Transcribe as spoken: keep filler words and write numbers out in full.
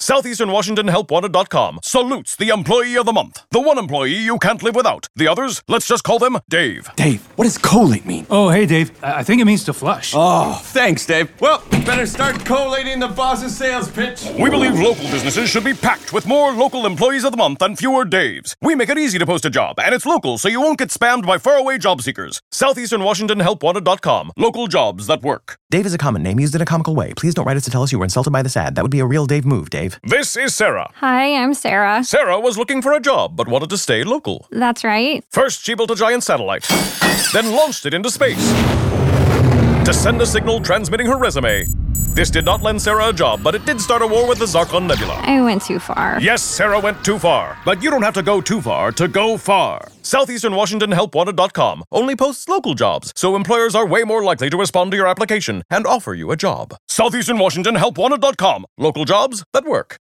Southeastern Washington Help Wanted dot com salutes the Employee of the Month. The one employee you can't live without. The others, let's just call them Dave. Dave, what does collate mean? Oh, hey, Dave. I I think it means to flush. Oh, thanks, Dave. Well, better start collating the boss's sales pitch. We believe local businesses should be packed with more local Employees of the Month and fewer Daves. We make it easy to post a job, and it's local, so you won't get spammed by faraway job seekers. Southeastern Washington Help Wanted dot com. Local jobs that work. Dave is a common name used in a comical way. Please don't write us to tell us you were insulted by this ad. That would be a real Dave move, Dave. This is Sarah. Hi, I'm Sarah. Sarah was looking for a job, but wanted to stay local. That's right. First, she built a giant satellite, then launched it into space to send a signal transmitting her resume. This did not lend Sarah a job, but it did start a war with the Zarkon Nebula. I went too far. Yes, Sarah went too far, but you don't have to go too far to go far. Southeastern Washington Help Wanted dot com only posts local jobs, so employers are way more likely to respond to your application and offer you a job. Southeastern Washington Help Wanted dot com. Local jobs that work.